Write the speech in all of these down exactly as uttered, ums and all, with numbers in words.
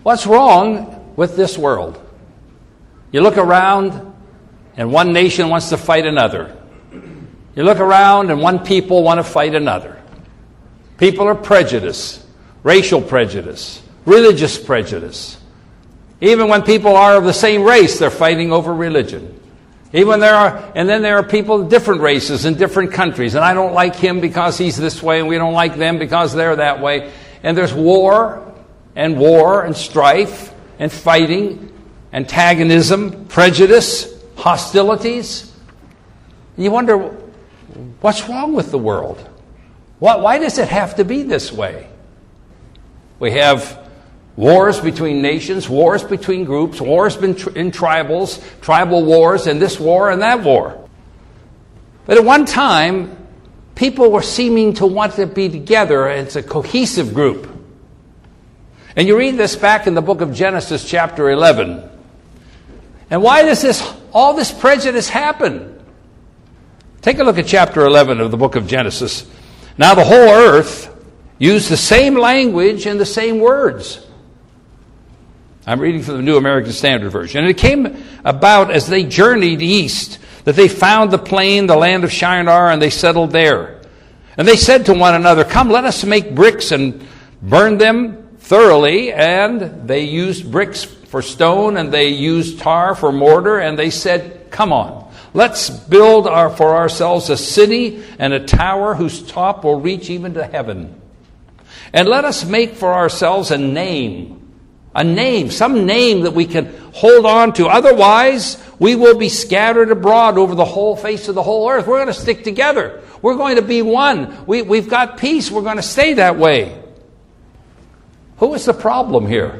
What's wrong with this world? You look around and one nation wants to fight another. You look around and one people want to fight another. People are prejudiced, racial prejudice, religious prejudice. Even when people are of the same race, they're fighting over religion. Even there are, and then there are people of different races in different countries, and I don't like him because he's this way, and we don't like them because they're that way. And there's war, and war, and strife, and fighting, antagonism, prejudice, hostilities. You wonder, what's wrong with the world? Why, why does it have to be this way? We have wars between nations, wars between groups, wars in tribals, tribal wars, and this war and that war. But at one time, people were seeming to want to be together as a cohesive group. And you read this back in the book of Genesis chapter eleven. And why does this all this prejudice happen? Take a look at chapter eleven of the book of Genesis. Now the whole earth used the same language and the same words. I'm reading from the New American Standard Version. And it came about as they journeyed east that they found the plain, the land of Shinar, and they settled there. And they said to one another, "Come, let us make bricks and burn them thoroughly." And they used bricks for stone, and they used tar for mortar, and they said, "Come on, let's build our, for ourselves a city and a tower whose top will reach even to heaven. And let us make for ourselves a name." A name, some name that we can hold on to. Otherwise, we will be scattered abroad over the whole face of the whole earth. We're going to stick together. We're going to be one. We, we've got peace. We're going to stay that way. Who is the problem here?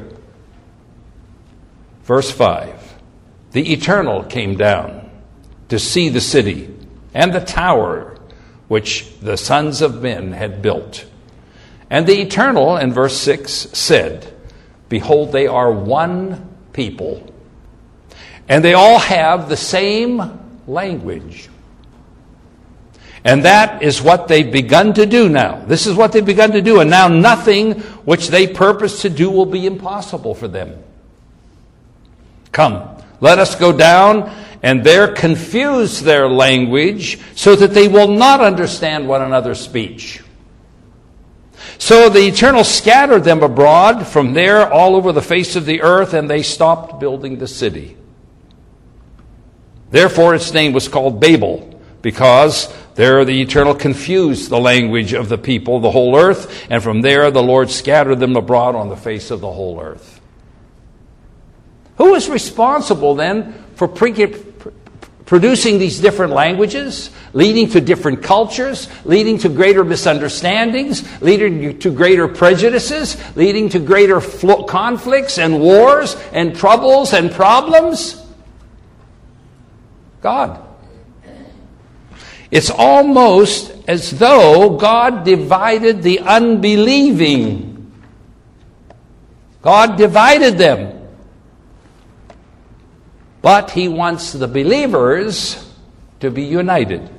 Verse five. The Eternal came down to see the city and the tower which the sons of men had built. And the Eternal, in verse six, said, "Behold, they are one people, and they all have the same language." And that is what they've begun to do now. This is what they've begun to do, and now nothing which they purpose to do will be impossible for them. Come, let us go down and there confuse their language so that they will not understand one another's speech. So the Eternal scattered them abroad from there all over the face of the earth, and they stopped building the city. Therefore its name was called Babel, because there the Eternal confused the language of the people, the whole earth, and from there the Lord scattered them abroad on the face of the whole earth. Who is responsible then for pre- producing these different languages, leading to different cultures, leading to greater misunderstandings, leading to greater prejudices, leading to greater flo- conflicts and wars and troubles and problems? God. It's almost as though God divided the unbelieving. God divided them. But He wants the believers to be united.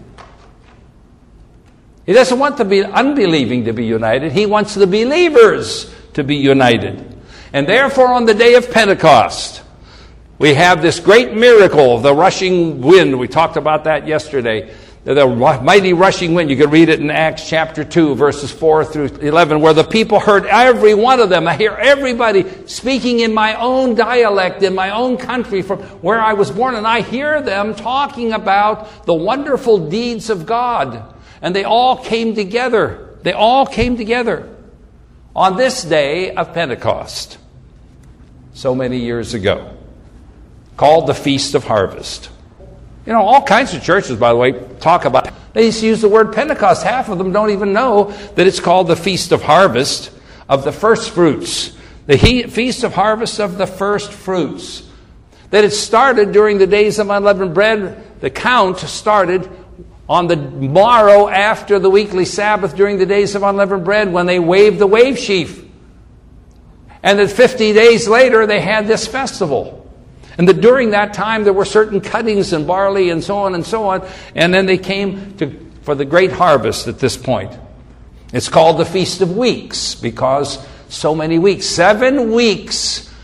He doesn't want the unbelieving to be united. He wants the believers to be united. And therefore, on the day of Pentecost, we have this great miracle of the rushing wind. We talked about that yesterday. The mighty rushing wind. You can read it in Acts chapter two, verses four through eleven, where the people heard, every one of them. I hear everybody speaking in my own dialect, in my own country, from where I was born, and I hear them talking about the wonderful deeds of God. And they all came together. They all came together on this day of Pentecost, so many years ago, called the Feast of Harvest. You know, all kinds of churches, by the way, talk about it. They used to use the word Pentecost. Half of them don't even know that it's called the Feast of Harvest of the first fruits. The he- Feast of Harvest of the first fruits. That it started during the days of unleavened bread. The count started on the morrow after the weekly Sabbath during the days of unleavened bread, when they waved the wave sheaf. And that fifty days later they had this festival. And that during that time there were certain cuttings and barley and so on and so on. And then they came to for the great harvest at this point. It's called the Feast of Weeks because so many weeks, seven weeks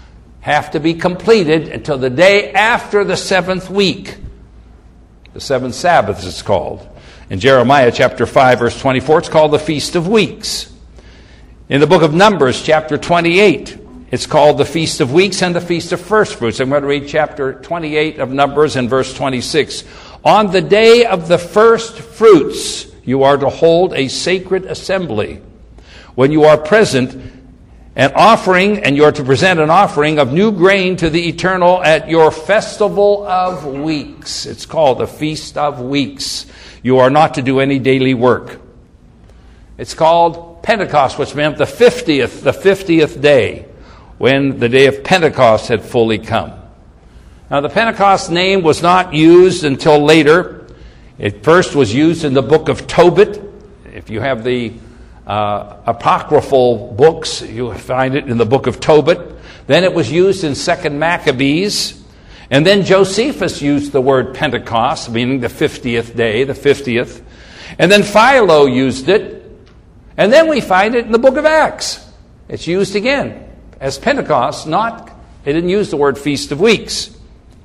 have to be completed until the day after the seventh week. The seventh Sabbath is called. In Jeremiah chapter five, verse twenty-four, it's called the Feast of Weeks. In the book of Numbers, chapter twenty-eight, it's called the Feast of Weeks and the Feast of First Fruits. I'm going to read chapter twenty-eight of Numbers and verse twenty-six. On the day of the first fruits, you are to hold a sacred assembly. When you are present, an offering, and you are to present an offering of new grain to the Eternal at your festival of weeks. It's called the Feast of Weeks. You are not to do any daily work. It's called Pentecost, which meant the fiftieth, the fiftieth day, when the day of Pentecost had fully come. Now, the Pentecost name was not used until later. It first was used in the book of Tobit. If you have the uh, apocryphal books, you find it in the book of Tobit. Then it was used in Second Maccabees. And then Josephus used the word Pentecost, meaning the fiftieth day, the fiftieth. And then Philo used it. And then we find it in the book of Acts. It's used again as Pentecost, not, they didn't use the word Feast of Weeks.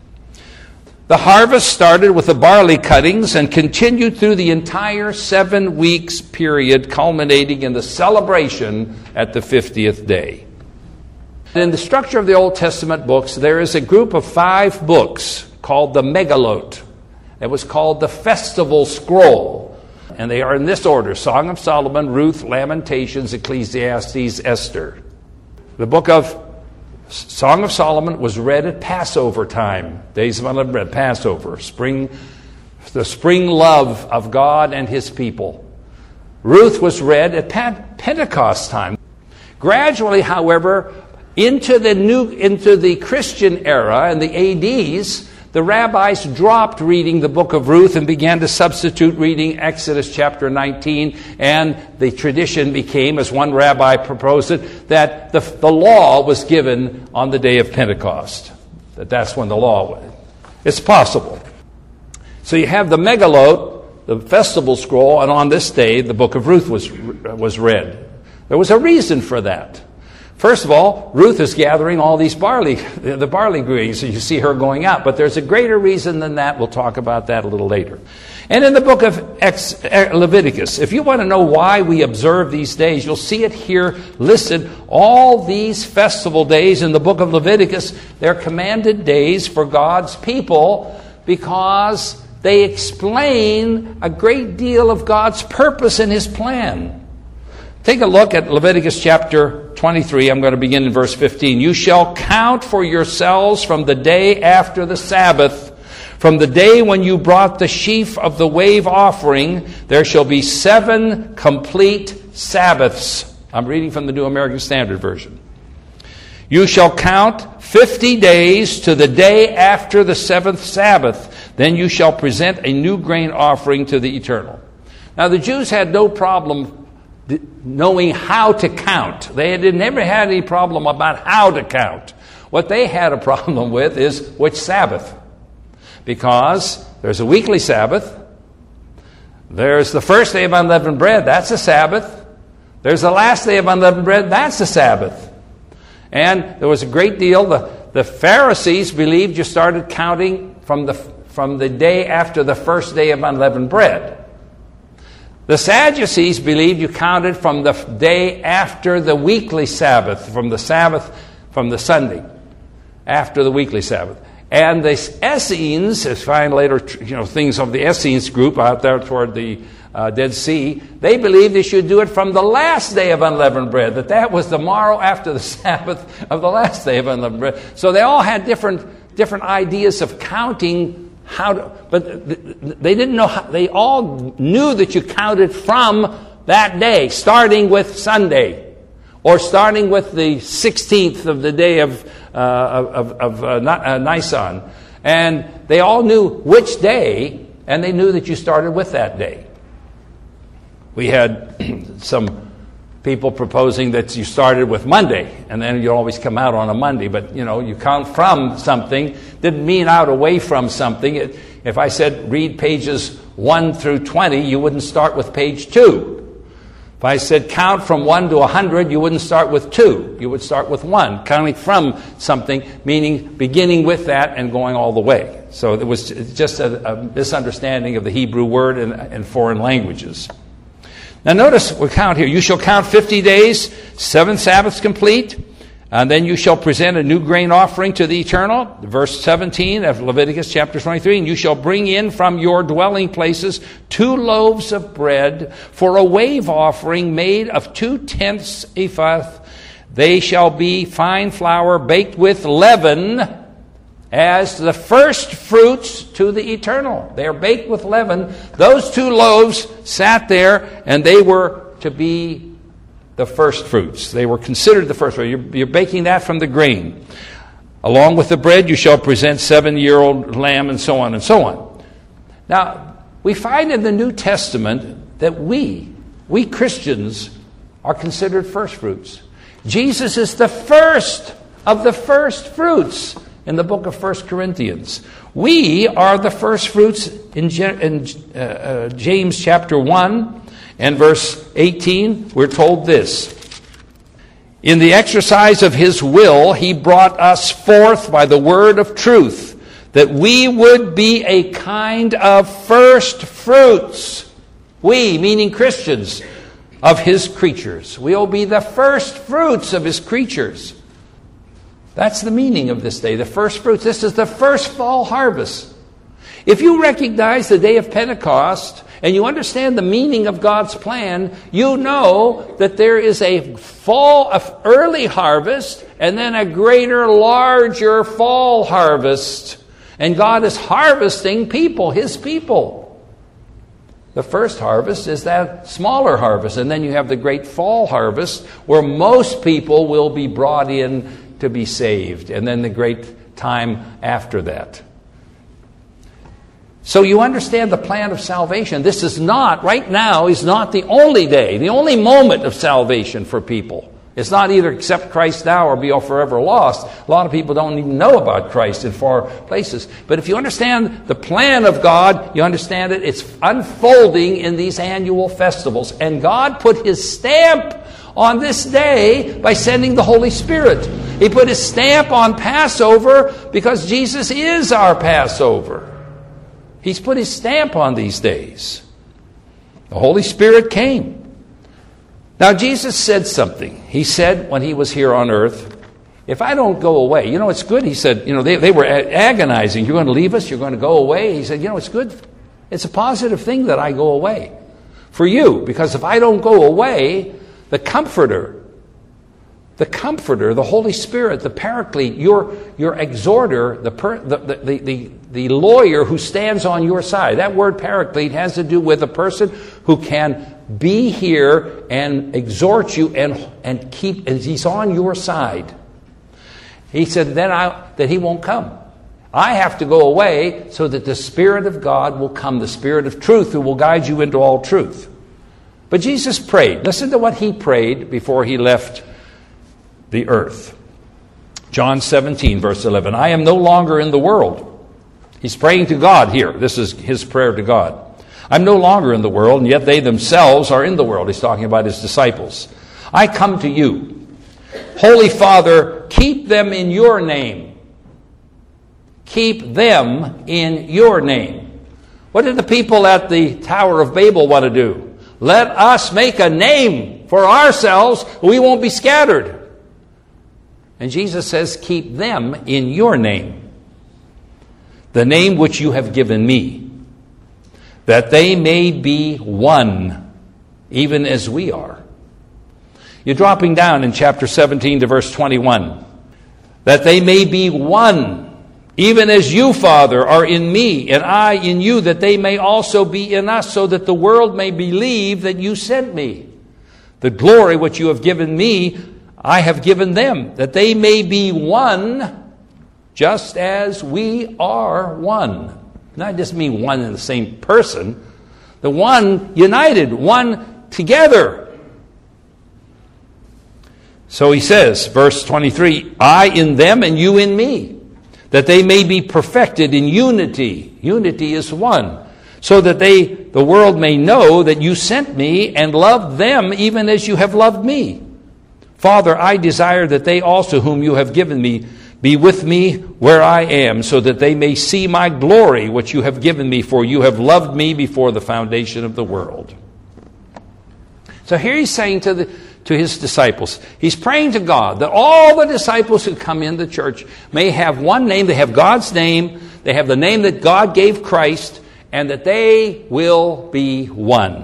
The harvest started with the barley cuttings and continued through the entire seven weeks period, culminating in the celebration at the fiftieth day. In the structure of the Old Testament books, there is a group of five books called the Megillot. It was called the Festival Scroll. And they are in this order: Song of Solomon, Ruth, Lamentations, Ecclesiastes, Esther. The book of Song of Solomon was read at Passover time, days of unleavened bread, Passover, spring, the spring love of God and his people. Ruth was read at Pentecost time. Gradually, however, into the new, into the Christian era and the A Ds, the rabbis dropped reading the book of Ruth and began to substitute reading Exodus chapter nineteen, and the tradition became, as one rabbi proposed it, that the, the law was given on the day of Pentecost. That that's when the law was. It's possible. So you have the Megillot, the festival scroll, and on this day the book of Ruth was was read. There was a reason for that. First of all, Ruth is gathering all these barley, the barley grains, so you see her going out. But there's a greater reason than that. We'll talk about that a little later. And in the book of Ex- Leviticus, if you want to know why we observe these days, you'll see it here listed. All these festival days in the book of Leviticus, they're commanded days for God's people because they explain a great deal of God's purpose and his plan. Take a look at Leviticus chapter twenty-three. I'm going to begin in verse fifteen. You shall count for yourselves from the day after the Sabbath, from the day when you brought the sheaf of the wave offering, there shall be seven complete Sabbaths. I'm reading from the New American Standard Version. You shall count fifty days to the day after the seventh Sabbath. Then you shall present a new grain offering to the Eternal. Now the Jews had no problem knowing how to count. They had never had any problem about how to count. What they had a problem with is which Sabbath. Because there's a weekly Sabbath. There's the first day of unleavened bread. That's a Sabbath. There's the last day of unleavened bread. That's a Sabbath. And there was a great deal. The, the Pharisees believed you started counting from the, from the day after the first day of unleavened bread. The Sadducees believed you counted from the day after the weekly Sabbath, from the Sabbath, from the Sunday, after the weekly Sabbath. And the Essenes, as find later, you know, things of the Essenes group out there toward the uh, Dead Sea, they believed they should do it from the last day of unleavened bread, that that was the morrow after the Sabbath of the last day of unleavened bread. So they all had different different ideas of counting. How to, but they didn't know how, they all knew that you counted from that day, starting with Sunday, or starting with the sixteenth of the day of, uh, of, of uh, Nisan. And they all knew which day, and they knew that you started with that day. We had some people proposing that you started with Monday, and then you always come out on a Monday. But, you know, you count from something. Didn't mean out away from something. It, if I said read pages one through twenty, you wouldn't start with page two. If I said count from one to a hundred, you wouldn't start with two. You would start with one, counting from something, meaning beginning with that and going all the way. So it was just a, a misunderstanding of the Hebrew word and, and foreign languages. Now notice we count here. You shall count fifty days, seven Sabbaths complete, and then you shall present a new grain offering to the Eternal. Verse seventeen of Leviticus chapter twenty-three, and you shall bring in from your dwelling places two loaves of bread for a wave offering made of two-tenths ephah. They shall be fine flour baked with leaven as the first fruits to the Eternal. They are baked with leaven. Those two loaves sat there, and they were to be the first fruits. They were considered the first fruits. You're, you're baking that from the grain. Along with the bread, you shall present seven-year-old lamb, and so on and so on. Now, we find in the New Testament that we, we Christians, are considered first fruits. Jesus is the first of the first fruits in the book of First Corinthians. We are the first fruits in, in uh, uh, James chapter one. And verse eighteen, we're told this. In the exercise of his will, he brought us forth by the word of truth, that we would be a kind of first fruits. We, meaning Christians, of his creatures. We will be the first fruits of his creatures. That's the meaning of this day, the first fruits. This is the first fall harvest. If you recognize the day of Pentecost and you understand the meaning of God's plan, you know that there is a fall, a early harvest, and then a greater, larger fall harvest. And God is harvesting people, his people. The first harvest is that smaller harvest, and then you have the great fall harvest where most people will be brought in to be saved, and then the great time after that. So you understand the plan of salvation. This is not, right now, is not the only day, the only moment of salvation for people. It's not either accept Christ now or be forever lost. A lot of people don't even know about Christ in far places. But if you understand the plan of God, you understand it. It's unfolding in these annual festivals. And God put his stamp on this day by sending the Holy Spirit. He put his stamp on Passover because Jesus is our Passover. He's put his stamp on these days. The Holy Spirit came. Now, Jesus said something. He said when he was here on earth, if I don't go away, you know, it's good. He said, you know, they, they were agonizing. You're going to leave us? You're going to go away? He said, you know, it's good. It's a positive thing that I go away for you, because if I don't go away, the Comforter, the Comforter, the Holy Spirit, the Paraclete, your, your exhorter, the, per, the, the, the, the lawyer who stands on your side. That word Paraclete has to do with a person who can be here and exhort you and, and keep, and he's on your side. He said then I, that he won't come. I have to go away so that the Spirit of God will come, the Spirit of truth who will guide you into all truth. But Jesus prayed. Listen to what he prayed before he left the earth. John seventeen, verse eleven. I am no longer in the world. He's praying to God here. This is his prayer to God. I'm no longer in the world, and yet they themselves are in the world. He's talking about his disciples. I come to you. Holy Father, keep them in your name. Keep them in your name. What did the people at the Tower of Babel want to do? Let us make a name for ourselves. We won't be scattered. And Jesus says, keep them in your name, the name which you have given me, that they may be one, even as we are. You're dropping down in chapter seventeen to verse twenty-one. That they may be one, even as you, Father, are in me, and I in you, that they may also be in us, so that the world may believe that you sent me. The glory which you have given me, I have given them, that they may be one, just as we are one. Not just mean one in the same person. The one united, one together. So he says, verse twenty-three, I in them and you in me, that they may be perfected in unity. Unity is one. so that they, the world may know that you sent me and loved them even as you have loved me. Father, I desire that they also whom you have given me be with me where I am, so that they may see my glory which you have given me, for you have loved me before the foundation of the world. So here he's saying to the to his disciples, he's praying to God that all the disciples who come in the church may have one name. They have God's name. They have the name that God gave Christ, and that they will be one.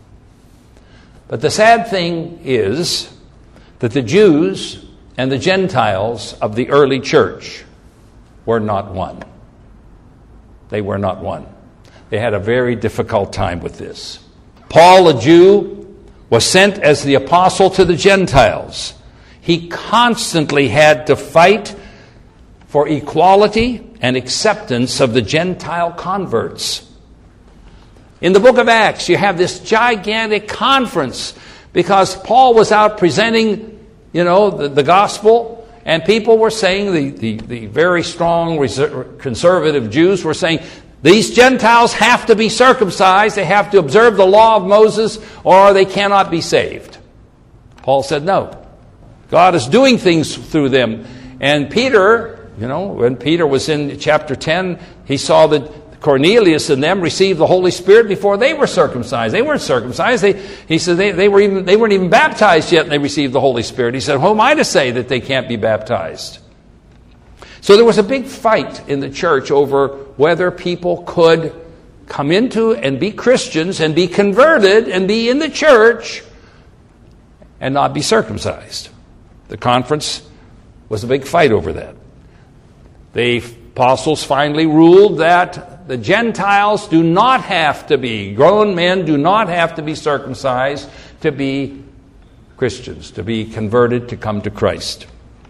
But the sad thing is that the Jews and the Gentiles of the early church were not one. They were not one. They had a very difficult time with this. Paul, a Jew, was sent as the apostle to the Gentiles. He constantly had to fight for equality and acceptance of the Gentile converts. In the book of Acts, you have this gigantic conference because Paul was out presenting, you know, the, the gospel, and people were saying, the, the, the very strong reserve, conservative Jews were saying, these Gentiles have to be circumcised, they have to observe the law of Moses, or they cannot be saved. Paul said, no. God is doing things through them. And Peter, you know, when Peter was in chapter ten, he saw that Cornelius and them received the Holy Spirit before they were circumcised. They weren't circumcised. They, he said they, they, were even, they weren't even baptized yet, and they received the Holy Spirit. He said, who am I to say that they can't be baptized? So there was a big fight in the church over whether people could come into and be Christians and be converted and be in the church and not be circumcised. The conference was a big fight over that. The apostles finally ruled that the Gentiles do not have to be, grown men do not have to be circumcised to be Christians, to be converted, to come to Christ.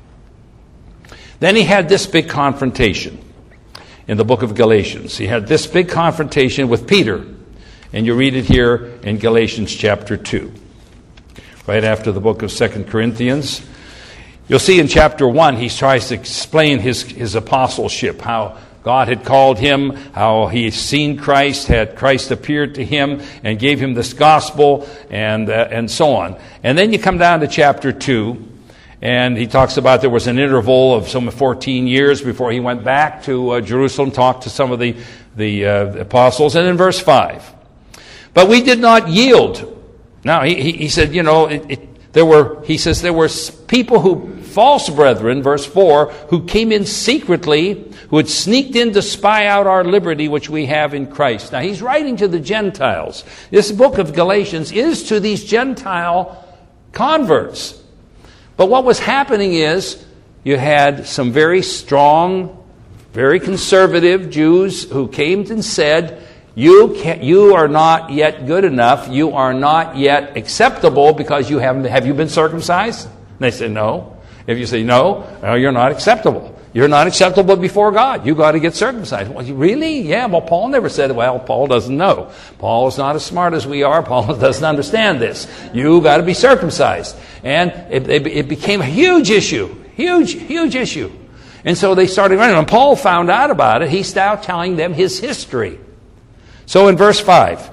Then he had this big confrontation in the book of Galatians. He had this big confrontation with Peter. And you read it here in Galatians chapter two. Right after the book of Second Corinthians. You'll see in chapter one, he tries to explain his, his apostleship, how God had called him, how he had seen Christ, had Christ appeared to him and gave him this gospel, and, uh, and so on. And then you come down to chapter two. And he talks about there was an interval of some fourteen years before he went back to uh, Jerusalem, talked to some of the, the uh, apostles. And in verse five, but we did not yield. Now, he, he said, you know, it, it, there were, he says, there were people who, false brethren, verse four, who came in secretly, who had sneaked in to spy out our liberty which we have in Christ. Now, he's writing to the Gentiles. This book of Galatians is to these Gentile converts. But what was happening is you had some very strong, very conservative Jews who came and said, you can't, you are not yet good enough, you are not yet acceptable because you haven't, have you been circumcised? And they said, no. If you say no, well, you're not acceptable. You're not acceptable before God. You got to get circumcised. Well, really? Yeah, well, Paul never said, well, Paul doesn't know. Paul is not as smart as we are. Paul doesn't understand this. You got to be circumcised. And it, it, it became a huge issue. Huge, huge issue. And so they started running. When Paul found out about it, he's now telling them his history. So in verse five,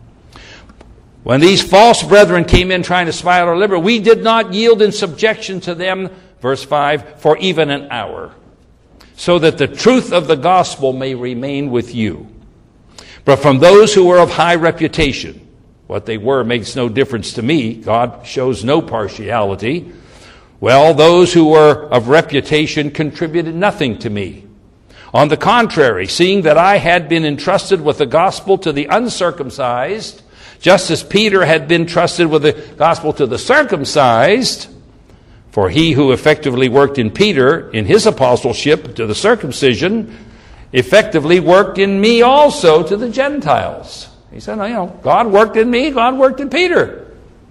when these false brethren came in trying to spy out our liberty, we did not yield in subjection to them, verse five, for even an hour, so that the truth of the gospel may remain with you. But from those who were of high reputation, what they were makes no difference to me. God shows no partiality. Well, those who were of reputation contributed nothing to me. On the contrary, seeing that I had been entrusted with the gospel to the uncircumcised, just as Peter had been trusted with the gospel to the circumcised, for he who effectively worked in Peter, in his apostleship to the circumcision, effectively worked in me also to the Gentiles. He said, you know, God worked in me, God worked in Peter.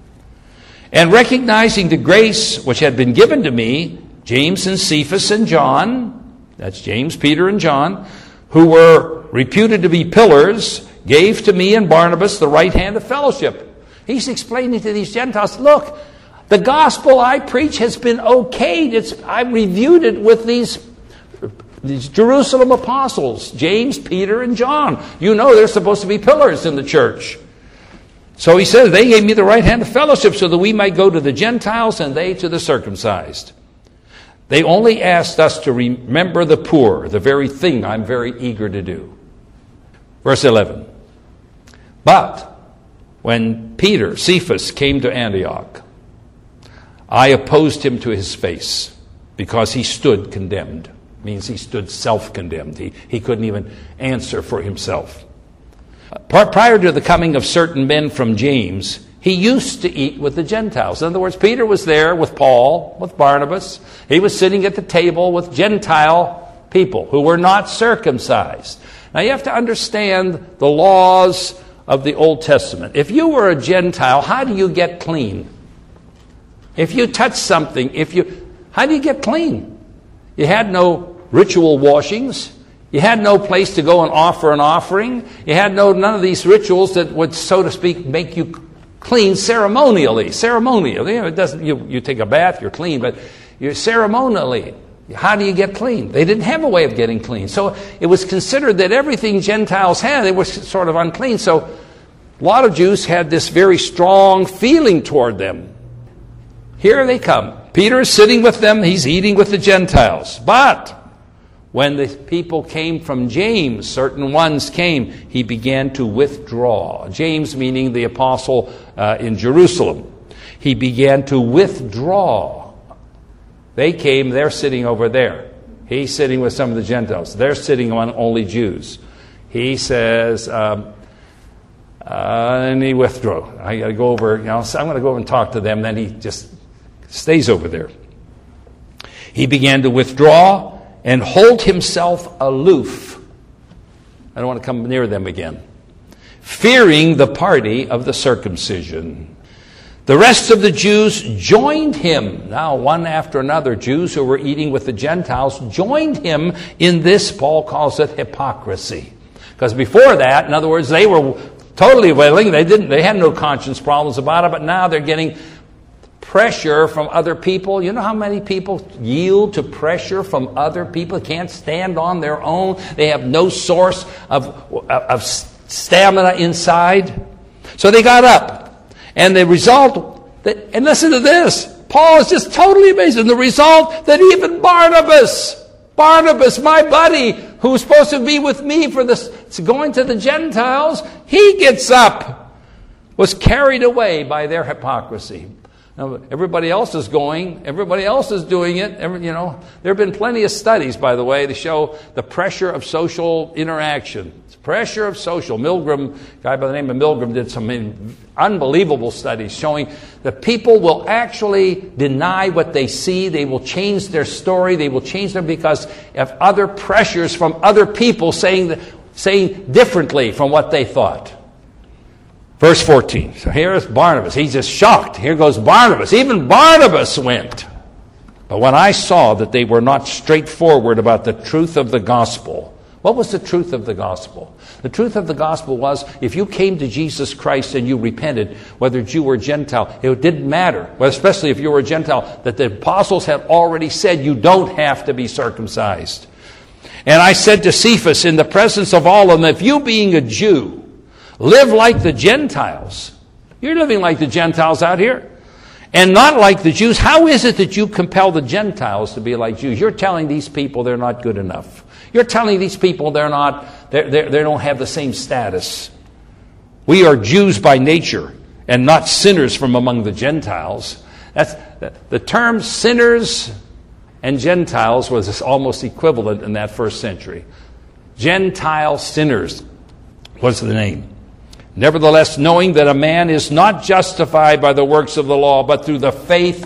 And recognizing the grace which had been given to me, James and Cephas and John, that's James, Peter, and John, who were reputed to be pillars, gave to me and Barnabas the right hand of fellowship. He's explaining to these Gentiles, look, the gospel I preach has been okayed. It's, I reviewed it with these these Jerusalem apostles, James, Peter, and John. You know they're supposed to be pillars in the church. So he says, they gave me the right hand of fellowship so that we might go to the Gentiles and they to the circumcised. They only asked us to remember the poor, the very thing I'm very eager to do. Verse eleven. But when Peter, Cephas, came to Antioch, I opposed him to his face because he stood condemned. Means he stood self-condemned. He, he couldn't even answer for himself. Prior to the coming of certain men from James, he used to eat with the Gentiles. In other words, Peter was there with Paul, with Barnabas. He was sitting at the table with Gentile people who were not circumcised. Now you have to understand the laws of the Old Testament. If you were a Gentile, how do you get clean? If you touch something, if you, how do you get clean? You had no ritual washings. You had no place to go and offer an offering. You had no none of these rituals that would, so to speak, make you clean ceremonially. Ceremonially, you know, it doesn't. You, you take a bath, you're clean, but you're ceremonially. How do you get clean? They didn't have a way of getting clean, so it was considered that everything Gentiles had, they were sort of unclean. So a lot of Jews had this very strong feeling toward them. Here they come. Peter is sitting with them. He's eating with the Gentiles, but when the people came from James, certain ones came, he began to withdraw. James meaning the apostle uh, in Jerusalem. He began to withdraw. They came, they're sitting over there. He's sitting with some of the Gentiles. They're sitting on only Jews. He says, um, uh, and he withdrew. I got to go over, you know, so I'm going to go over and talk to them. Then he just stays over there. He began to withdraw and hold himself aloof. I don't want to come near them again. Fearing the party of the circumcision. The rest of the Jews joined him. Now, one after another, Jews who were eating with the Gentiles joined him in this, Paul calls it hypocrisy. Because before that, in other words, they were totally willing. They didn't. They had no conscience problems about it, but now they're getting pressure from other people. You know how many people yield to pressure from other people? Can't stand on their own. They have no source of, of stamina inside. So they got up. And the result, and listen to this. Paul is just totally amazing. The result that even Barnabas, Barnabas, my buddy, who was supposed to be with me for this going to the Gentiles, he gets up, was carried away by their hypocrisy. Now, everybody else is going. Everybody else is doing it. Every, you know, there have been plenty of studies, by the way, to show the pressure of social interaction. It's pressure of social. Milgram, a guy by the name of Milgram, did some unbelievable studies showing that people will actually deny what they see. They will change their story. They will change them because of other pressures from other people saying saying differently from what they thought. Verse fourteen. So here's Barnabas. He's just shocked. Here goes Barnabas. Even Barnabas went. But when I saw that they were not straightforward about the truth of the gospel. What was the truth of the gospel? The truth of the gospel was if you came to Jesus Christ and you repented, whether Jew or Gentile, it didn't matter. Well, especially if you were a Gentile, that the apostles had already said you don't have to be circumcised. And I said to Cephas in the presence of all of them, if you being a Jew live like the Gentiles. You're living like the Gentiles out here. And not like the Jews. How is it that you compel the Gentiles to be like Jews? You're telling these people they're not good enough. You're telling these people they're not, they're, they're, they don't have the same status. We are Jews by nature and not sinners from among the Gentiles. That's the term sinners and Gentiles was almost equivalent in that first century. Gentile sinners was the name. Nevertheless, knowing that a man is not justified by the works of the law, but through the faith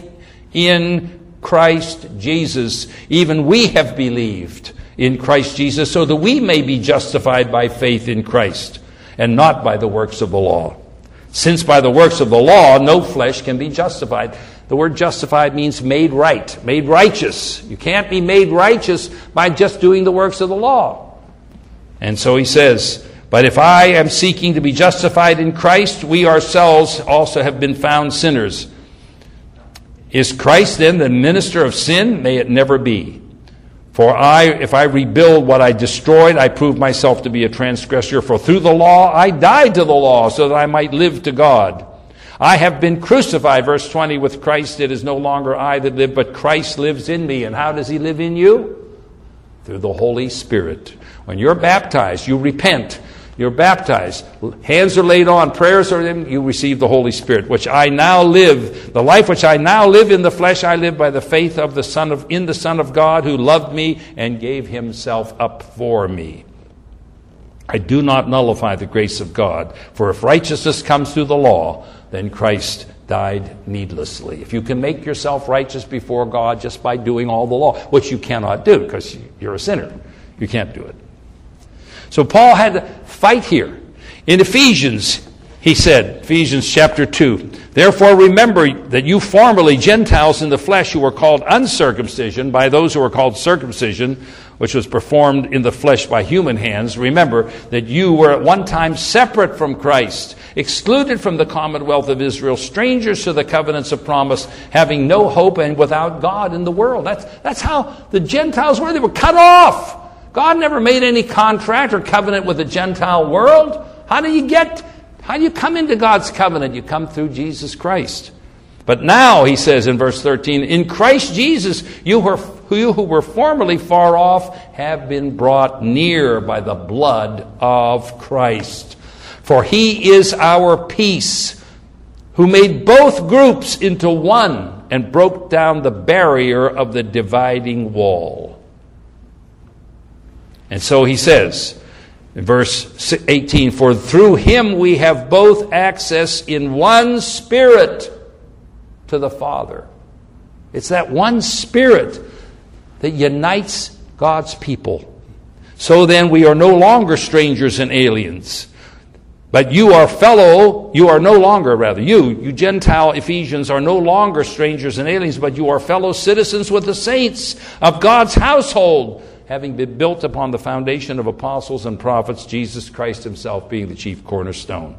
in Christ Jesus, even we have believed in Christ Jesus, so that we may be justified by faith in Christ, and not by the works of the law. Since by the works of the law, no flesh can be justified. The word justified means made right, made righteous. You can't be made righteous by just doing the works of the law. And so he says, but if I am seeking to be justified in Christ, we ourselves also have been found sinners. Is Christ then the minister of sin? May it never be. For I, if I rebuild what I destroyed, I prove myself to be a transgressor. For through the law I died to the law, so that I might live to God. I have been crucified, verse twenty, with Christ. It is no longer I that live, but Christ lives in me. And how does he live in you? Through the Holy Spirit. When you're baptized, you repent. You're baptized. Hands are laid on, prayers are in, you receive the Holy Spirit, which I now live. The life which I now live in the flesh, I live by the faith of the Son of in the Son of God, who loved me and gave himself up for me. I do not nullify the grace of God, for if righteousness comes through the law, then Christ died needlessly. If you can make yourself righteous before God just by doing all the law, which you cannot do because you're a sinner, you can't do it. So Paul had to fight here. In Ephesians, he said, Ephesians chapter two, therefore remember that you formerly Gentiles in the flesh who were called uncircumcision by those who were called circumcision, which was performed in the flesh by human hands. Remember that you were at one time separate from Christ, excluded from the commonwealth of Israel, strangers to the covenants of promise, having no hope and without God in the world. That's, that's how the Gentiles were. They were cut off. God never made any contract or covenant with the Gentile world. How do you get, how do you come into God's covenant? You come through Jesus Christ. But now, he says in verse thirteen, in Christ Jesus, you who, you who were formerly far off have been brought near by the blood of Christ. For he is our peace, who made both groups into one and broke down the barrier of the dividing wall. And so he says in verse eighteen, for through him we have both access in one Spirit to the Father. It's that one Spirit that unites God's people. So then we are no longer strangers and aliens, but you are fellow, you are no longer, rather, you, you Gentile Ephesians are no longer strangers and aliens, but you are fellow citizens with the saints of God's household, having been built upon the foundation of apostles and prophets, Jesus Christ himself being the chief cornerstone.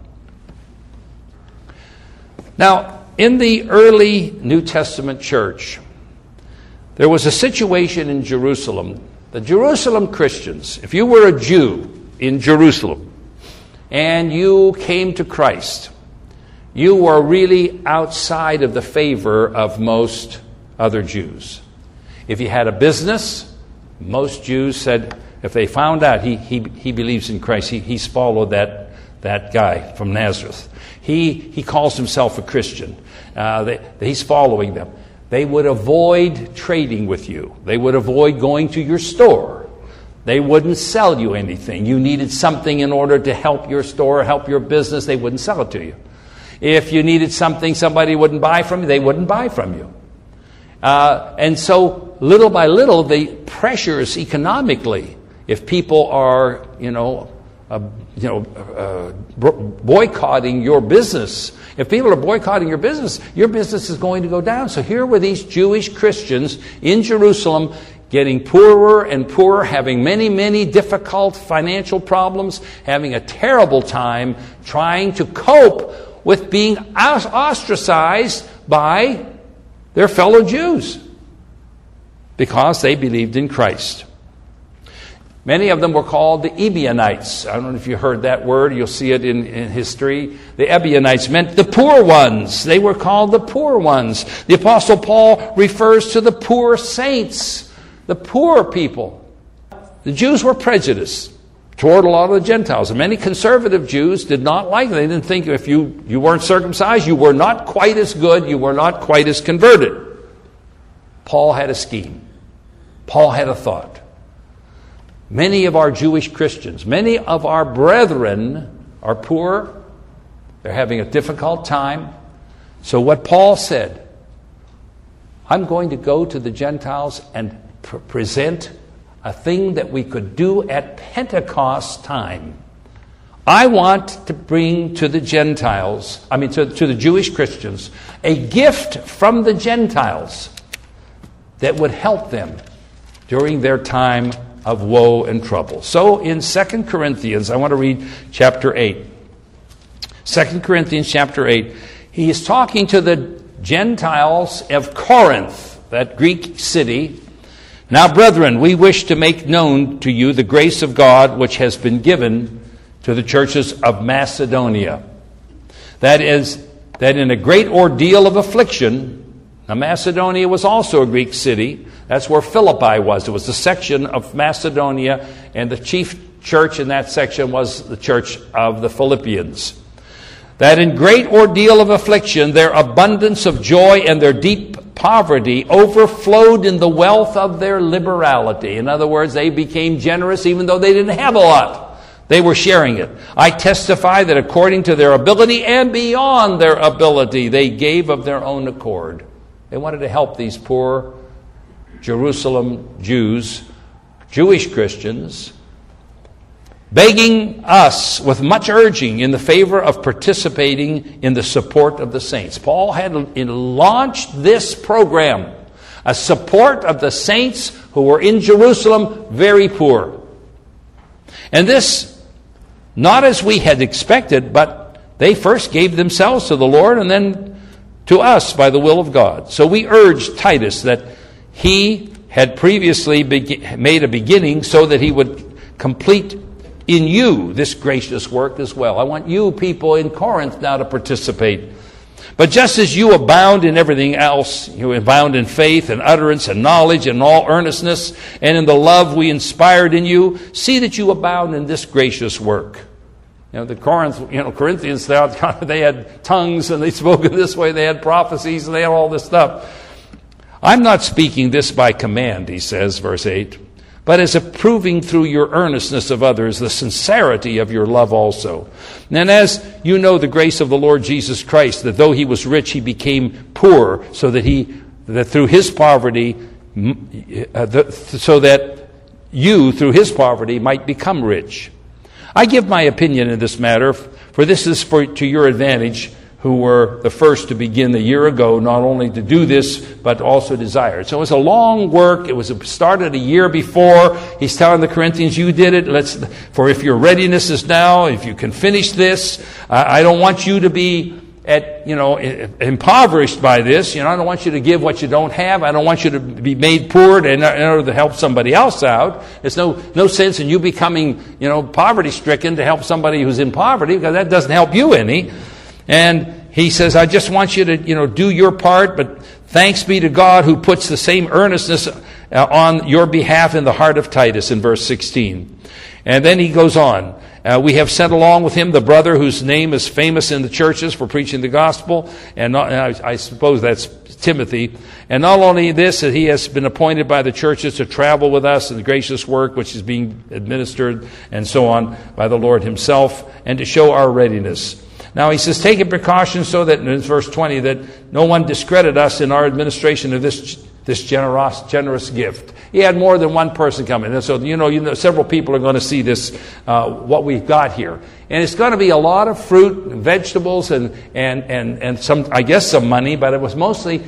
Now, in the early New Testament church, there was a situation in Jerusalem. The Jerusalem Christians, if you were a Jew in Jerusalem and you came to Christ, you were really outside of the favor of most other Jews. If you had a business, most Jews said, if they found out he he, he believes in Christ, he, he's followed that, that guy from Nazareth. He, he calls himself a Christian. Uh, they, he's following them. They would avoid trading with you. They would avoid going to your store. They wouldn't sell you anything. You needed something in order to help your store, help your business. They wouldn't sell it to you. If you needed something somebody wouldn't buy from you, they wouldn't buy from you. Uh, and so, little by little, the pressures economically, if people are, you know, uh, you know, uh, boycotting your business, if people are boycotting your business, your business is going to go down. So here were these Jewish Christians in Jerusalem getting poorer and poorer, having many, many difficult financial problems, having a terrible time trying to cope with being ostracized by their fellow Jews because they believed in Christ. Many of them were called the Ebionites. I don't know if you heard that word. You'll see it in, in history. The Ebionites meant the poor ones. They were called the poor ones. The Apostle Paul refers to the poor saints, the poor people. The Jews were prejudiced toward a lot of the Gentiles. And many conservative Jews did not like it. They didn't think if you, you weren't circumcised, you were not quite as good, you were not quite as converted. Paul had a scheme. Paul had a thought. Many of our Jewish Christians, many of our brethren are poor. They're having a difficult time. So what Paul said, I'm going to go to the Gentiles and pr- present a thing that we could do at Pentecost time. I want to bring to the Gentiles, I mean to, to the Jewish Christians, a gift from the Gentiles that would help them during their time of woe and trouble. So in Second Corinthians, I want to read chapter eight. Second Corinthians chapter eight, he is talking to the Gentiles of Corinth, that Greek city, Now, brethren, we wish to make known to you the grace of God which has been given to the churches of Macedonia. That is, that in a great ordeal of affliction, now Macedonia was also a Greek city. That's where Philippi was. It was a section of Macedonia, and the chief church in that section was the church of the Philippians. That in great ordeal of affliction, their abundance of joy and their deep poverty overflowed in the wealth of their liberality. In other words, they became generous even though they didn't have a lot. They were sharing it. I testify that according to their ability and beyond their ability, they gave of their own accord. They wanted to help these poor Jerusalem Jews, Jewish Christians, begging us with much urging in the favor of participating in the support of the saints. Paul had launched this program, a support of the saints who were in Jerusalem, very poor. And this, not as we had expected, but they first gave themselves to the Lord and then to us by the will of God. So we urged Titus that he had previously be- made a beginning so that he would complete in you this gracious work as well. I want you people in Corinth now to participate. But just as you abound in everything else, you abound in faith and utterance and knowledge and all earnestness and in the love we inspired in you, see that you abound in this gracious work. You know, the Corinth, you know, Corinthians, they had, they had tongues and they spoke in this way, they had prophecies and they had all this stuff. I'm not speaking this by command, he says, verse eight, but as approving through your earnestness of others the sincerity of your love also. And as you know the grace of the Lord Jesus Christ, that though he was rich, he became poor, so that he that through his poverty, uh, the, so that you through his poverty might become rich. I give my opinion in this matter, for this is for to your advantage, who were the first to begin a year ago, not only to do this, but also desired. So it was a long work. It was started a year before. He's telling the Corinthians, you did it. Let's, for if your readiness is now, if you can finish this, uh, I don't want you to be at, you know, impoverished by this. You know, I don't want you to give what you don't have. I don't want you to be made poor in order to help somebody else out. There's no, no sense in you becoming, you know, poverty-stricken to help somebody who's in poverty, because that doesn't help you any. And he says, I just want you to, you know, do your part, but thanks be to God who puts the same earnestness on your behalf in the heart of Titus in verse sixteen. And then he goes on. Uh, we have sent along with him the brother whose name is famous in the churches for preaching the gospel, and, not, and I, I suppose that's Timothy. And not only this, that he has been appointed by the churches to travel with us in the gracious work which is being administered and so on by the Lord himself, and to show our readiness. Now he says, taking precautions so that, in verse twenty, that no one discredit us in our administration of this this generous, generous gift. He had more than one person coming. And so, you know, you know several people are going to see this, uh, what we've got here. And it's going to be a lot of fruit and vegetables and, and, and, and some, I guess, some money, but it was mostly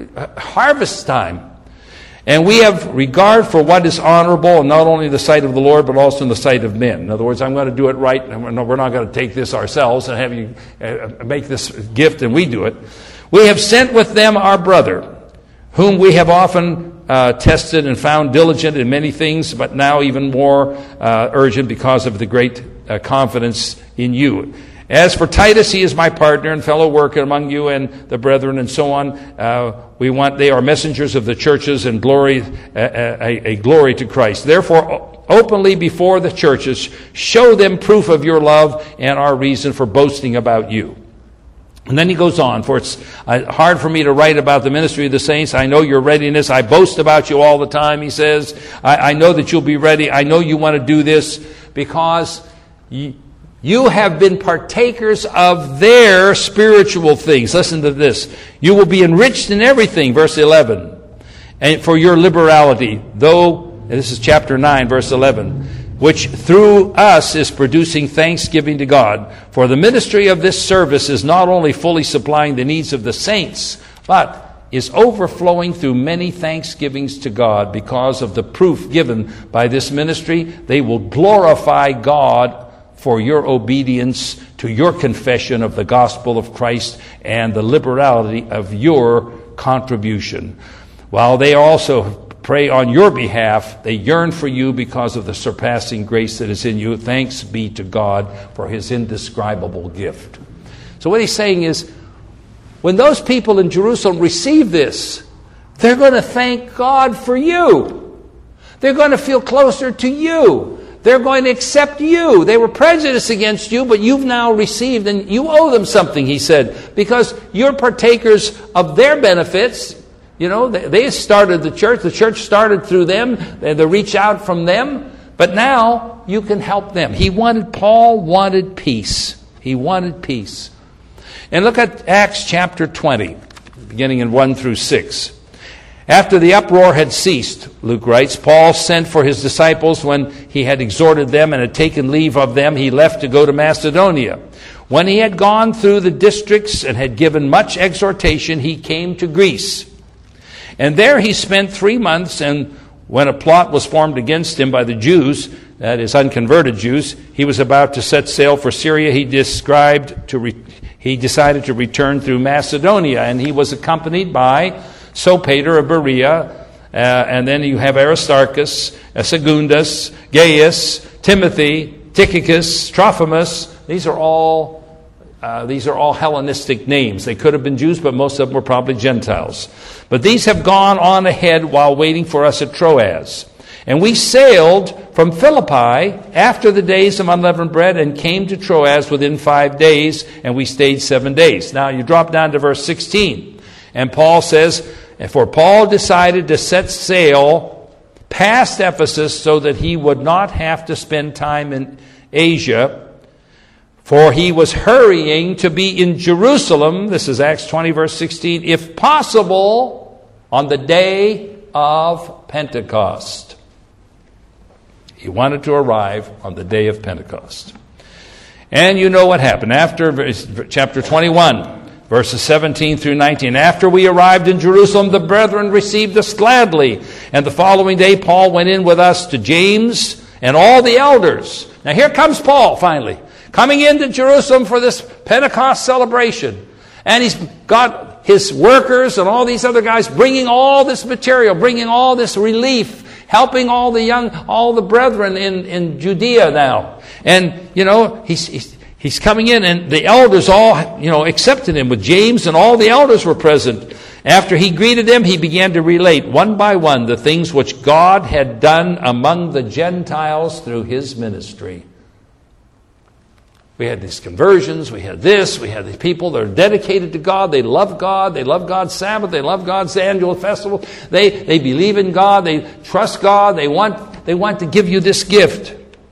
harvest time. And we have regard for what is honorable, and not only in the sight of the Lord, but also in the sight of men. In other words, I'm going to do it right, and we're not going to take this ourselves and have you uh, make this gift and we do it. We have sent with them our brother, whom we have often uh, tested and found diligent in many things, but now even more uh, urgent because of the great uh, confidence in you. As for Titus, he is my partner and fellow worker among you and the brethren and so on. Uh, we want, they are messengers of the churches and glory, uh, a, a glory to Christ. Therefore, openly before the churches, show them proof of your love and our reason for boasting about you. And then he goes on, for it's uh, hard for me to write about the ministry of the saints. I know your readiness. I boast about you all the time, he says. I, I know that you'll be ready. I know you want to do this because you, you have been partakers of their spiritual things. Listen to this. You will be enriched in everything, verse eleven, and for your liberality, though, and this is chapter nine, verse eleven, which through us is producing thanksgiving to God. For the ministry of this service is not only fully supplying the needs of the saints, but is overflowing through many thanksgivings to God because of the proof given by this ministry. They will glorify God for your obedience to your confession of the gospel of Christ and the liberality of your contribution. While they also pray on your behalf. They yearn for you because of the surpassing grace that is in you. Thanks be to God for his indescribable gift. So what he's saying is, when those people in Jerusalem receive this, they're going to thank God for you. They're going to feel closer to you. They're going to accept you. They were prejudiced against you, but you've now received, and you owe them something, he said, because you're partakers of their benefits. You know, they started the church. The church started through them. They reach out from them. But now you can help them. He wanted, Paul wanted peace. He wanted peace. And look at Acts chapter twenty, beginning in one through six. After the uproar had ceased, Luke writes, Paul sent for his disciples. When he had exhorted them and had taken leave of them, he left to go to Macedonia. When he had gone through the districts and had given much exhortation, he came to Greece. And there he spent three months, and when a plot was formed against him by the Jews, that is, unconverted Jews, he was about to set sail for Syria. He described to re- he decided to return through Macedonia, and he was accompanied by Sopater of Berea, uh, and then you have Aristarchus, uh, Secundus, Gaius, Timothy, Tychicus, Trophimus. These are all uh, these are all Hellenistic names. They could have been Jews, but most of them were probably Gentiles. But these have gone on ahead while waiting for us at Troas. And we sailed from Philippi after the days of unleavened bread and came to Troas within five days, and we stayed seven days. Now you drop down to verse sixteen. And Paul says, for Paul decided to set sail past Ephesus so that he would not have to spend time in Asia, for he was hurrying to be in Jerusalem, this is Acts twenty, verse sixteen, if possible, on the day of Pentecost. He wanted to arrive on the day of Pentecost. And you know what happened. After chapter twenty-one, verses seventeen through nineteen, after we arrived in Jerusalem, the brethren received us gladly. And the following day, Paul went in with us to James and all the elders. Now here comes Paul, finally, coming into Jerusalem for this Pentecost celebration. And he's got his workers and all these other guys bringing all this material, bringing all this relief, helping all the young, all the brethren in, in Judea now. And, you know, he's, he's, he's coming in, and the elders all, you know, accepted him with James, and all the elders were present. After he greeted them, he began to relate one by one the things which God had done among the Gentiles through his ministry. We had these conversions, we had this, we had these people that are dedicated to God, they love God, they love God's Sabbath, they love God's annual festival, they, they believe in God, they trust God, they want, they want to give you this gift.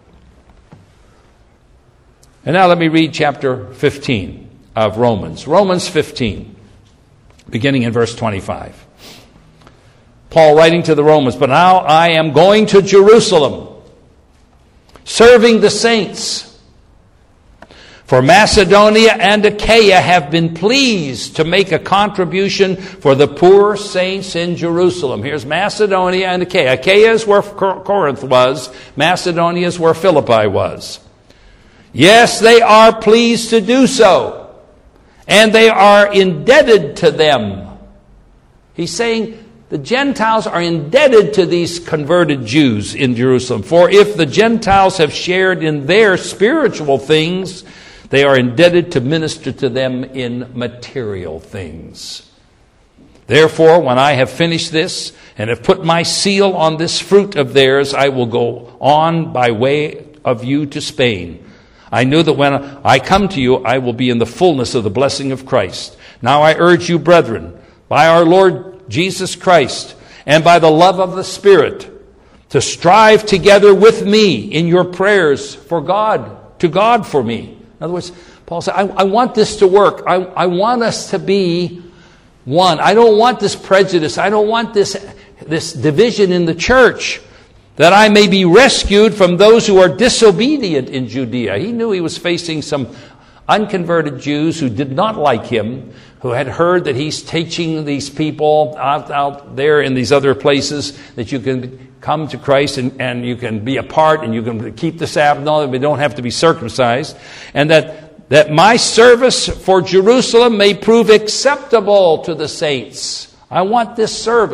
And now let me read chapter fifteen of Romans. Romans fifteen, beginning in verse twenty-five. Paul writing to the Romans, but now I am going to Jerusalem, serving the saints. For Macedonia and Achaia have been pleased to make a contribution for the poor saints in Jerusalem. Here's Macedonia and Achaia. Achaia is where Corinth was. Macedonia is where Philippi was. Yes, they are pleased to do so. And they are indebted to them. He's saying the Gentiles are indebted to these converted Jews in Jerusalem. For if the Gentiles have shared in their spiritual things, they are indebted to minister to them in material things. Therefore, when I have finished this and have put my seal on this fruit of theirs, I will go on by way of you to Spain. I know that when I come to you, I will be in the fullness of the blessing of Christ. Now I urge you, brethren, by our Lord Jesus Christ and by the love of the Spirit, to strive together with me in your prayers for God, to God for me. In other words, Paul said, I, I want this to work. I, I want us to be one. I don't want this prejudice. I don't want this, this division in the church, that I may be rescued from those who are disobedient in Judea. He knew he was facing some unconverted Jews who did not like him, who had heard that he's teaching these people out, out there in these other places that you can come to Christ and, and you can be a part and you can keep the Sabbath, no, we don't have to be circumcised, and that, that my service for Jerusalem may prove acceptable to the saints. I want this service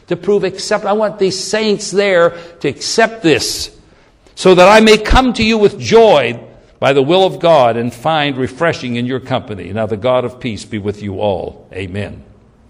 to prove accept. I want these saints there to accept this, so that I may come to you with joy by the will of God and find refreshing in your company. Now the God of peace be with you all. Amen.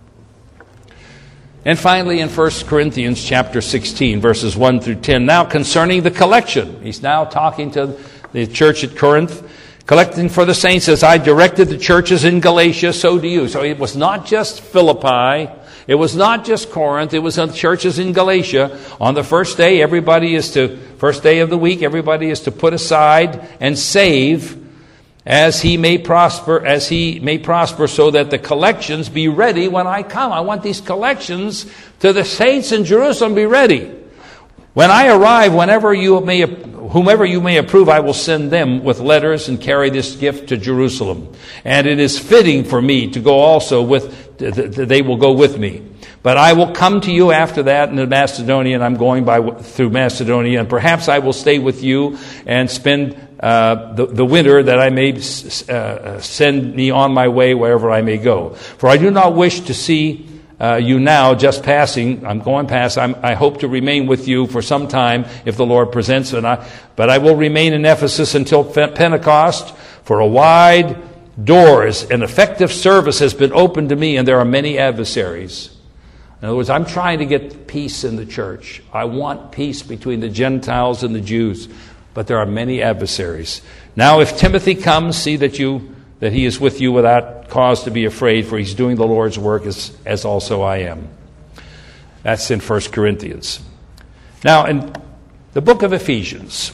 And finally, in First Corinthians chapter sixteen, verses one through ten, now concerning the collection. He's now talking to the church at Corinth, collecting for the saints as I directed the churches in Galatia, so do you. So it was not just Philippi, it was not just Corinth, it was the churches in Galatia. On the first day, everybody is to, first day of the week, everybody is to put aside and save as he may prosper, as he may prosper, so that the collections be ready when I come. I want these collections to the saints in Jerusalem be ready. When I arrive, whenever you may, whomever you may approve, I will send them with letters and carry this gift to Jerusalem. And it is fitting for me to go also with, they will go with me. But I will come to you after that in Macedonia, and I'm going by through Macedonia, and perhaps I will stay with you and spend uh, the, the winter, that I may uh, send me on my way wherever I may go. For I do not wish to see uh, you now just passing. I'm going past. I'm, I hope to remain with you for some time if the Lord presents it. I, but I will remain in Ephesus until Pentecost, for a wide doors and effective service has been opened to me, and there are many adversaries. In other words, I'm trying to get peace in the church. I want peace between the Gentiles and the Jews, but there are many adversaries. Now, if Timothy comes, see that you that he is with you without cause to be afraid, for he's doing the Lord's work as, as also I am. That's in First Corinthians. Now, in the book of Ephesians,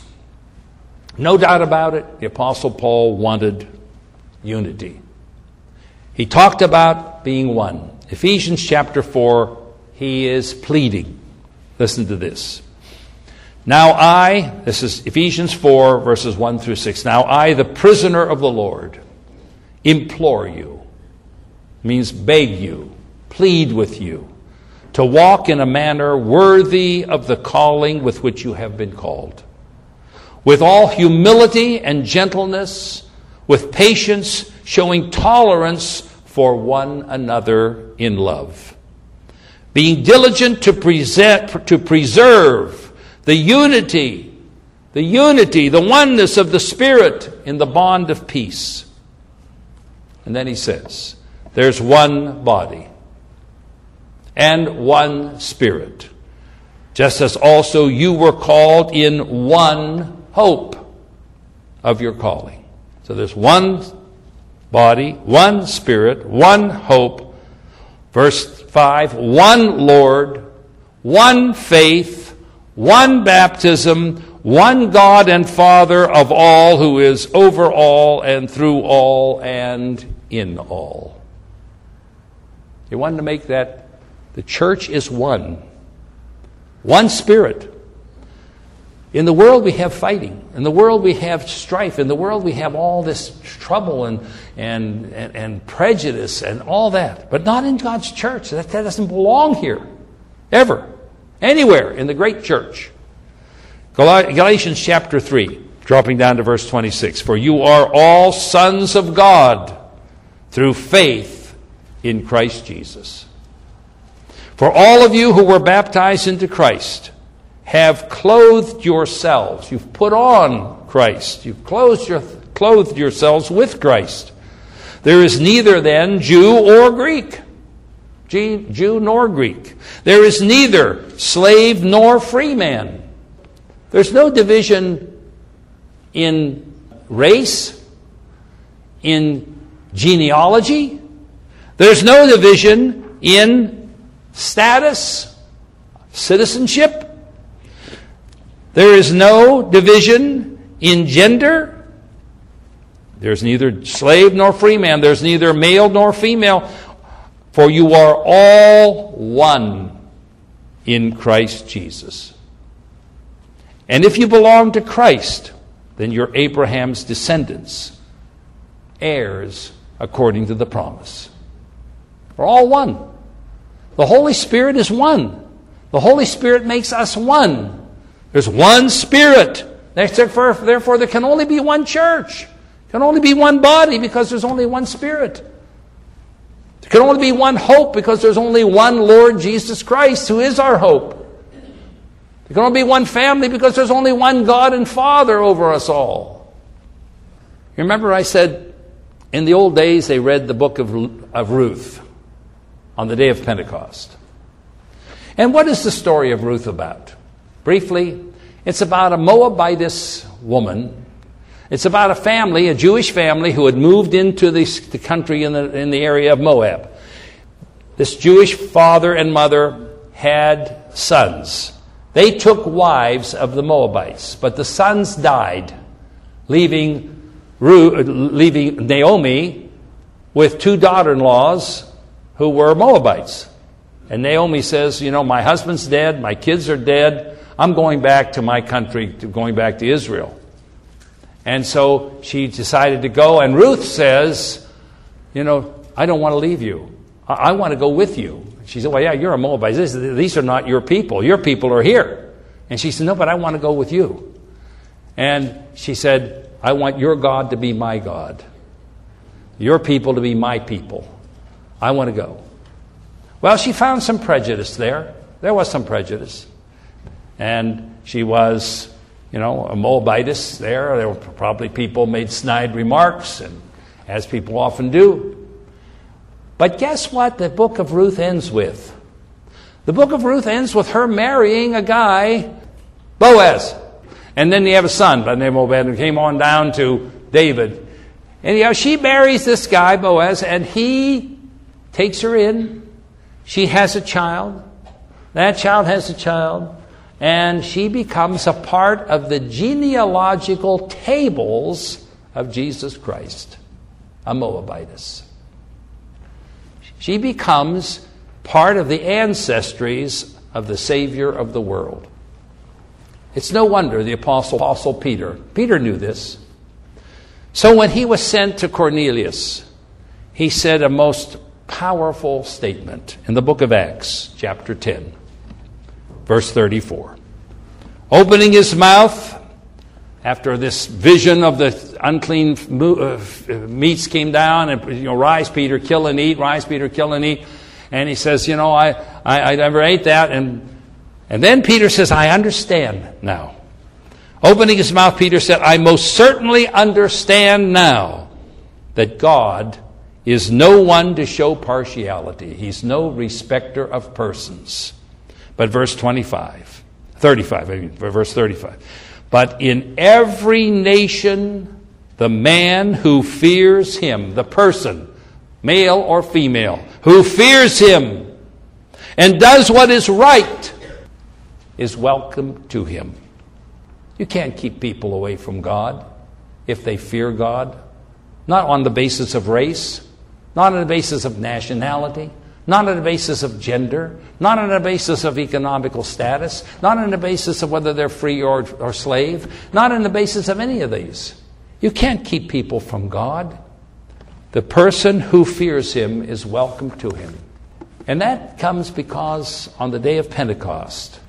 no doubt about it, the Apostle Paul wanted unity. He talked about being one. Ephesians chapter four, he is pleading. Listen to this. Now I, this is Ephesians four, verses one through six. Now I, the prisoner of the Lord, implore you, means beg you, plead with you, to walk in a manner worthy of the calling with which you have been called, with all humility and gentleness, with patience, showing tolerance for one another in love, being diligent to present, to preserve the unity, the unity, the oneness of the Spirit in the bond of peace. And then he says, there's one body and one Spirit, just as also you were called in one hope of your calling. So there's one body, one Spirit, one hope. Verse five, one Lord, one faith, one baptism, one God and Father of all, who is over all and through all and in all. He wanted to make that the church is one. One Spirit. In the world we have fighting. In the world we have strife. In the world we have all this trouble and and, and, and prejudice and all that. But not in God's church. That, that doesn't belong here. Ever. Anywhere in the great church. Gal- Galatians chapter three, dropping down to verse twenty-six. For you are all sons of God through faith in Christ Jesus. For all of you who were baptized into Christ have clothed yourselves. You've put on Christ. You've clothed, your, clothed yourselves with Christ. There is neither then Jew or Greek. Jew nor Greek. There is neither slave nor free man. There's no division in race, in genealogy. There's no division in status, citizenship. There is no division in gender. There's neither slave nor free man. There's neither male nor female. For you are all one in Christ Jesus. And if you belong to Christ, then you're Abraham's descendants, heirs according to the promise. We're all one. The Holy Spirit is one. The Holy Spirit makes us one. There's one Spirit. Therefore, therefore, there can only be one church. There can only be one body because there's only one Spirit. There can only be one hope because there's only one Lord Jesus Christ who is our hope. There can only be one family because there's only one God and Father over us all. You remember I said in the old days they read the book of, of Ruth on the day of Pentecost. And what is the story of Ruth about? Briefly, it's about a Moabitess woman. It's about a family, a Jewish family, who had moved into the, the country in the, in the area of Moab. This Jewish father and mother had sons. They took wives of the Moabites, but the sons died, leaving, Ruth, leaving Naomi with two daughter-in-laws who were Moabites. And Naomi says, you know, my husband's dead, my kids are dead, I'm going back to my country, going back to Israel. And so she decided to go, and Ruth says, you know, I don't want to leave you. I, I want to go with you. She said, well, yeah, you're a Moabite. This, these are not your people. Your people are here. And she said, no, but I want to go with you. And she said, I want your God to be my God. Your people to be my people. I want to go. Well, she found some prejudice there. There was some prejudice. And she was, you know, a Moabitess there. There were probably people made snide remarks, and as people often do. But guess what the book of Ruth ends with? The book of Ruth ends with her marrying a guy, Boaz. And then you have a son by the name of Obed, who came on down to David. And you know, she marries this guy, Boaz, and he takes her in. She has a child. That child has a child. And she becomes a part of the genealogical tables of Jesus Christ, a Moabitess. She becomes part of the ancestries of the Savior of the world. It's no wonder the Apostle, Apostle Peter, Peter knew this. So when he was sent to Cornelius, he said a most powerful statement in the book of Acts, chapter ten, verse thirty-four. Opening his mouth, after this vision of the unclean meats came down, and, you know, rise, Peter, kill and eat, rise, Peter, kill and eat. And he says, you know, I, I, I never ate that. And, and then Peter says, I understand now. Opening his mouth, Peter said, I most certainly understand now that God is no one to show partiality. He's no respecter of persons. But verse twenty-five, thirty-five, I mean, verse thirty-five. But in every nation, the man who fears him, the person, male or female, who fears him and does what is right, is welcome to him. You can't keep people away from God if they fear God. Not on the basis of race, not on the basis of nationality, not on the basis of gender, not on the basis of economical status, not on the basis of whether they're free or, or slave, not on the basis of any of these. You can't keep people from God. The person who fears him is welcome to him. And that comes because on the day of Pentecost,